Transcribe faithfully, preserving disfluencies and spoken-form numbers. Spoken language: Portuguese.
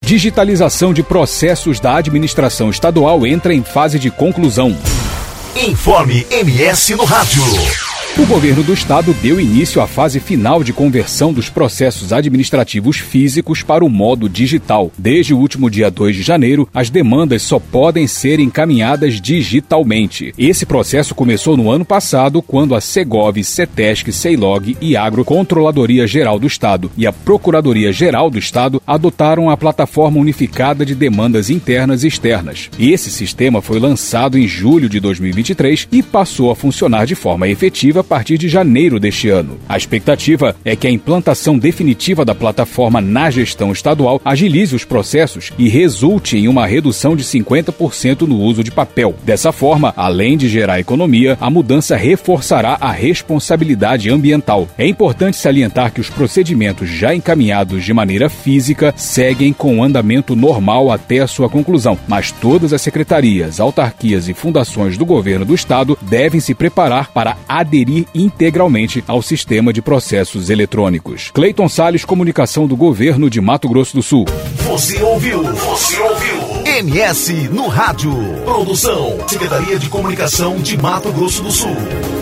Digitalização de processos da administração estadual entra em fase de conclusão. Informe M S no rádio. O governo do estado deu início à fase final de conversão dos processos administrativos físicos para o modo digital. Desde o último dia dois de janeiro, as demandas só podem ser encaminhadas digitalmente. Esse processo começou no ano passado, quando a Segov, Cetesc, Ceilog e Agro, Controladoria Geral do Estado e a Procuradoria Geral do Estado adotaram a plataforma unificada de demandas internas e externas. Esse sistema foi lançado em julho de dois mil e vinte e três e passou a funcionar de forma efetiva a partir de janeiro deste ano. A expectativa é que a implantação definitiva da plataforma na gestão estadual agilize os processos e resulte em uma redução de cinquenta por cento no uso de papel. Dessa forma, além de gerar economia, a mudança reforçará a responsabilidade ambiental. É importante salientar que os procedimentos já encaminhados de maneira física seguem com andamento normal até a sua conclusão, mas todas as secretarias, autarquias e fundações do governo do estado devem se preparar para aderir integralmente ao sistema de processos eletrônicos. Cleiton Salles, Comunicação do Governo de Mato Grosso do Sul. Você ouviu? Você ouviu? M S no rádio. Produção, Secretaria de Comunicação de Mato Grosso do Sul.